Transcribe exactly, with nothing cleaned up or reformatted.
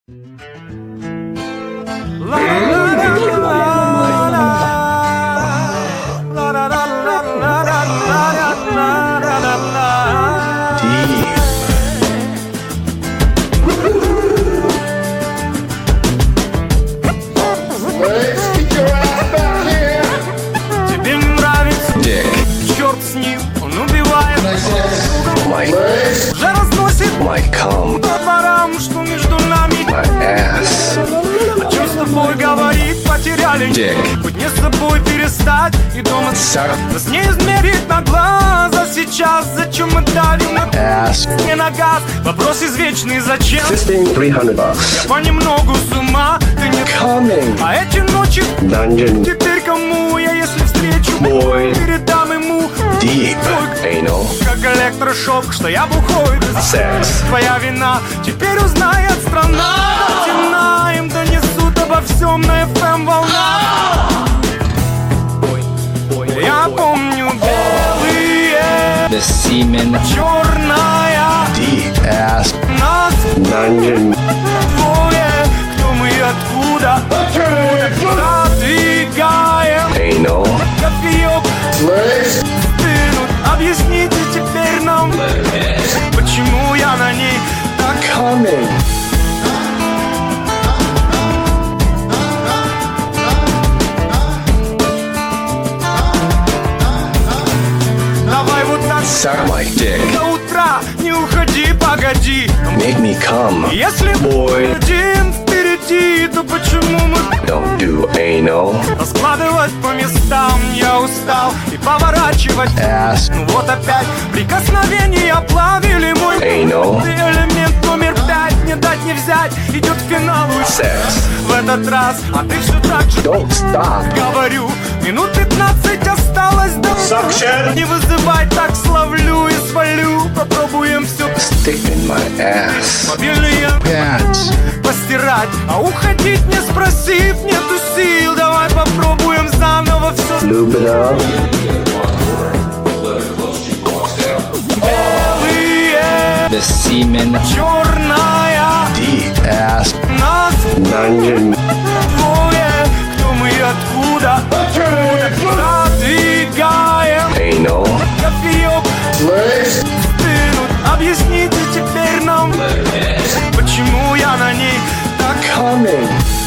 Тебе не нравится? Dick. Черт с ним, он убивает. My, Уже разносит my cum. по дворам, что между нами. My ass. О чем с тобой говорить, потеряли. Dick. Хоть не с собой перестать и дома Suck. нас не измерить на глаза сейчас. Зачем мы дали мы Ass. не на газ? Вопрос извечный, зачем? Fifteen, three hundred bucks. Понемногу с ума ты не... Coming. А эти ночи Dungeon. теперь кому я, если встречу, Boy. передам ему Deep. Anal. как электрошок, что я бухой. Sex. Твоя вина теперь узнает страна. Темна, им донесут обо всем на эф эм волна. Я помню белые, The semen. черная, Deep ass. нас Dungeon. двое, кто мы и откуда. Задвигаем Anal. кофеек, стынут. Объясните теперь нам, почему я на ней так. Coming. Давай вот так Suck my dick. до утра, не уходи, погоди. Make me come. Если Boy. один впереди, то почему мы Don't do anal. раскладывать по местам? Я устал и поворачивать. Ass. Ну вот опять прикосновения оплавили мой Anal. Ты элемент номер пять, не дать не взять, идет к финалу Sex. в этот раз, а ты все так же Don't stop. говорю. Минут пятнадцать осталось до Suction. Не вызывай, так словлю и свалю. Попробуем все Stick in my ass. мобильные Pants. постирать, а уходить не спросив, нету сил. Давай попробуем заново все. Lube it up. Белые, The semen. черная, Deep ass. нас Dungeon. двое, кто мы и откуда. Задвигаем Anal. кофеек, стынут. Объясните теперь нам, почему я на ней так. Coming.